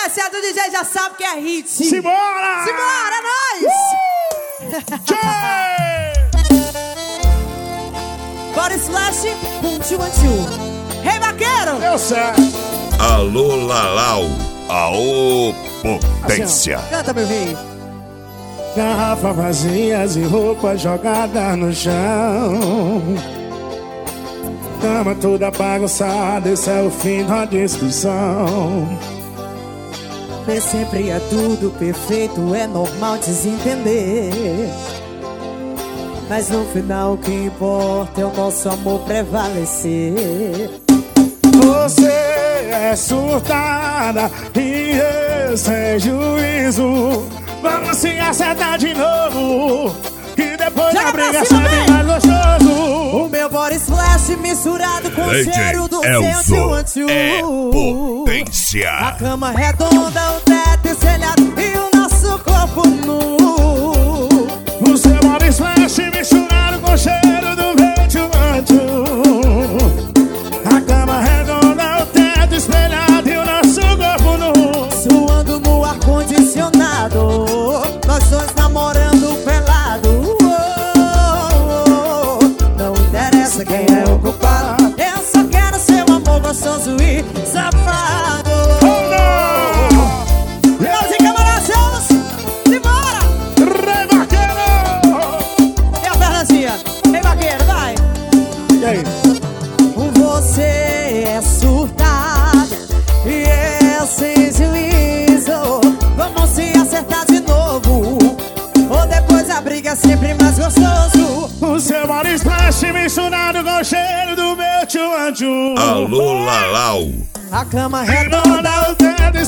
Esse é do DJ, já sabe que é hit. Simbora! Simbora, é nóis! Bora Splash, Hey vaqueiro! Eu sei. Alô Lalau, aô potência. Assim, canta, meu rei. Garrafa vazias e roupa jogada no chão. Cama toda bagunçada, esse é o fim da discussão. Nem sempre é tudo perfeito, é normal desentender. Mas no final o que importa é o nosso amor prevalecer. Você é surtada e eu sem juízo. Vamos se acertar de novo, que depois da briga sai bem mais gostoso. O meu body splash misturado com o cheiro do seu é potência. A cama redonda, o teto espelhado e o nosso corpo nu. O seu body splash misturado com o cheiro do meu tchu-tchu. A cama redonda, o teto espelhado e o nosso corpo nu. Suando no ar-condicionado, nós dois namorando pelado. Não interessa quem é o culpado, eu só quero seu amor gostoso e safado. Meus encamarados, simbora! Rei Vaqueiro! E a Fernandinha? Rei Vaqueiro, vai! E aí? Você é surtada e eu sem juízo. Vamos se acertar de novo, ou depois a briga é sempre mais gostoso. O seu body splash misturado com o cheiro do meu tchu-tchu. Alô Lalau, A cama redonda, Redonda, o teto